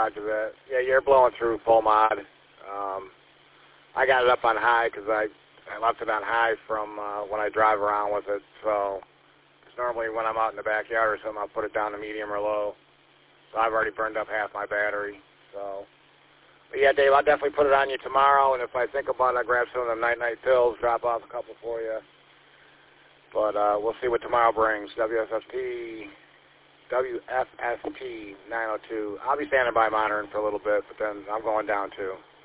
roger that. Yeah, you're blowing through full mod. I got it up on high because I left it on high from when I drive around with it. So normally when I'm out in the backyard or something, I'll put it down to medium or low. So I've already burned up half my battery. So, but yeah, Dave, I'll definitely put it on you tomorrow. And if I think about it, I'll grab some of them night pills, drop off a couple for you. But we'll see what tomorrow brings. WFST 902. I'll be standing by monitoring for a little bit, but then I'm going down too.